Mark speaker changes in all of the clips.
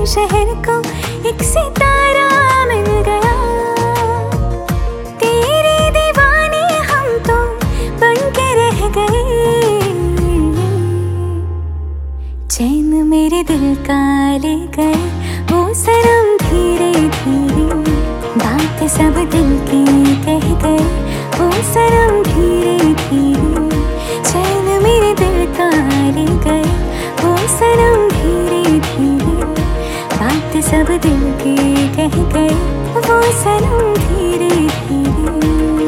Speaker 1: शहर को एक सितारा मिल गया। तेरे दीवाने हम तो बन के रह गए। चैन मेरे दिल का ले गए वो सनम धीरे धीरे। बात सब दिल की कह गए वो सनम धीरे धीरे। चैन मेरे दिल का ले गए वो सनम धीरे धीरे। बात सब दिल की कह गए वो सनम धीरे धीरे।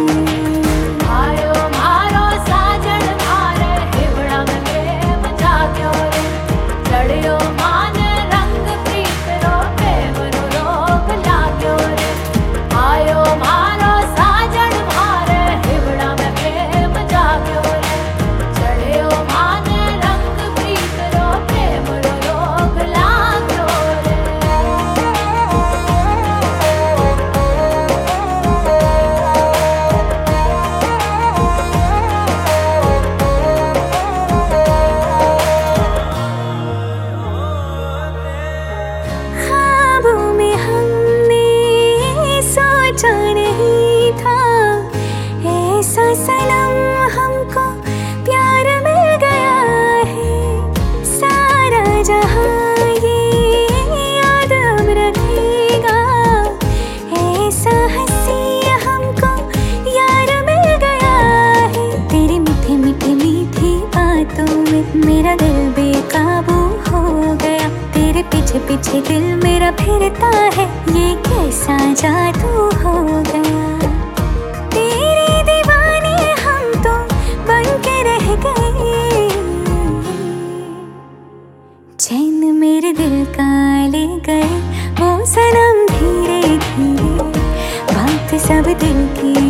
Speaker 1: सोचा नहीं था ऐसा सनम हमको प्यार मिल गया है। सारा जहां ये याद अब रखेगा। ऐसा हंसी हमको यार मिल गया है। तेरी मीठी मीठी मीठी बातों में मेरा दिल बेकाबू हो गया। तेरे पीछे पीछे दिल मेरा फिरता है। ये कैसा जादू हो गया। तेरे दीवाने हम तो बन के रह गए। चैन मेरे दिल का ले गए वो सनम धीरे धीरे। बात सब दिल की